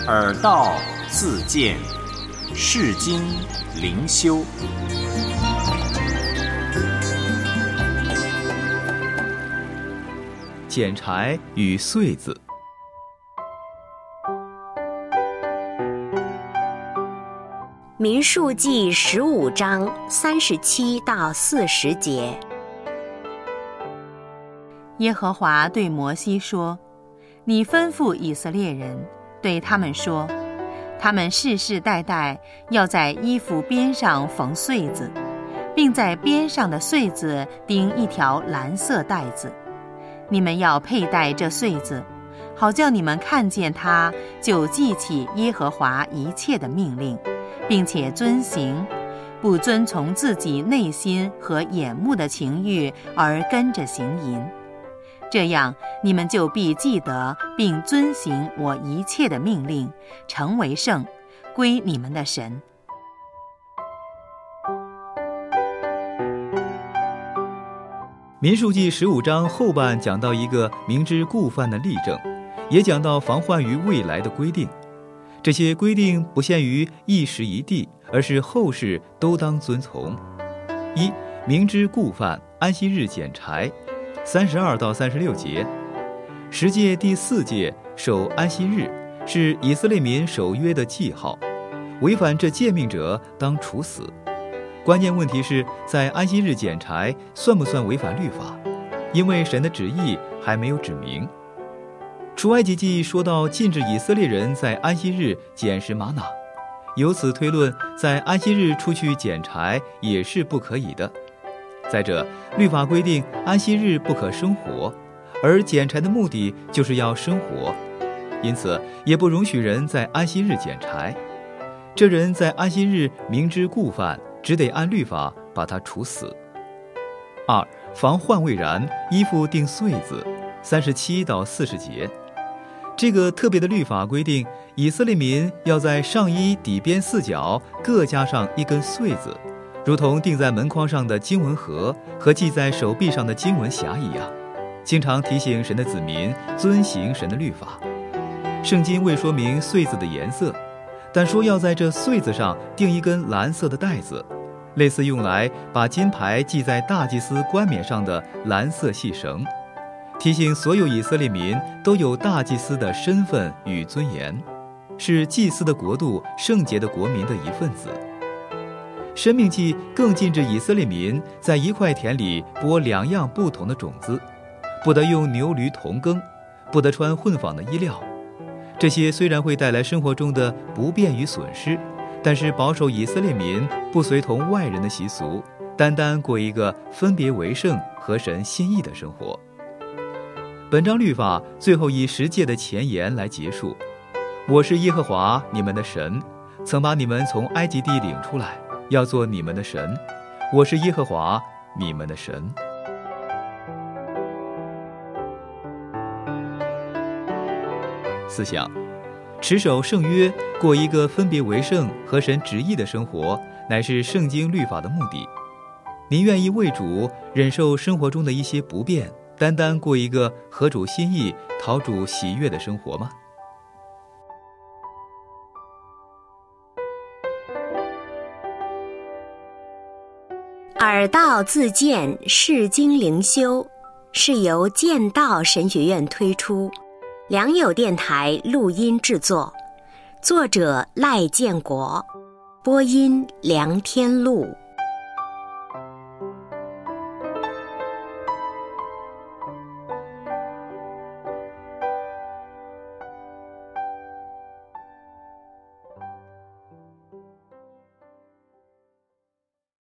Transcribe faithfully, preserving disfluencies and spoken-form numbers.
耳道自见，世经灵修。 捡柴与穗子。 民数记十五章三十七到四十节。 耶和华对摩西说：你吩咐以色列人，对他们说，他们世世代代要在衣服边上缝穗子，并在边上的穗子钉一条蓝色带子。你们要佩戴这穗子，好叫你们看见它，就记起耶和华一切的命令，并且遵行，不遵从自己内心和眼目的情欲而跟着行淫。这样，你们就必记得并遵行我一切的命令，成为圣，归你们的神。 民数记十五章后半讲到一个明知故犯的例证，也讲到防患于未来的规定。这些规定不限于一时一地，而是后世都当遵从。一、明知故犯，安息日捡柴，三十二到三十六节。十诫第四诫守安息日，是以色列民守约的记号，违反这诫命者当处死。关键问题是在安息日捡柴算不算违反律法？因为神的旨意还没有指明。出埃及记说到禁止以色列人在安息日捡拾玛瑙，由此推论，在安息日出去捡柴也是不可以的。再者，律法规定安息日不可生火，而捡柴的目的就是要生火，因此也不容许人在安息日捡柴。这人在安息日明知故犯，只得按律法把他处死。二、防患未然，衣服钉穗子，三十七到四十节。这个特别的律法规定，以色列民要在上衣底边四角各加上一根穗子，如同钉在门框上的经文盒和系在手臂上的经文匣一样，经常提醒神的子民遵行神的律法。圣经未说明穗子的颜色，但说要在这穗子上钉一根蓝色的带子，类似用来把金牌系在大祭司冠冕上的蓝色细绳，提醒所有以色列民都有大祭司的身份与尊严，是祭司的国度圣洁的国民的一份子。申命记更禁止以色列民在一块田里播两样不同的种子，不得用牛驴同耕，不得穿混纺的衣料。这些虽然会带来生活中的不便与损失，但是保守以色列民不随同外人的习俗，单单过一个分别为圣、合神心意的生活。本章律法最后以十诫的前言来结束：我是耶和华你们的神，曾把你们从埃及地领出来，要做你们的神。我是耶和华你们的神。思想：持守圣约，过一个分别为圣、合神旨意的生活，乃是圣经律法的目的。您愿意为主忍受生活中的一些不便，单单过一个合主心意、讨主喜悦的生活吗？ 耳道自见，世经灵修，是由剑道神学院推出，良友电台录音制作，作者赖建国，播音梁天禄。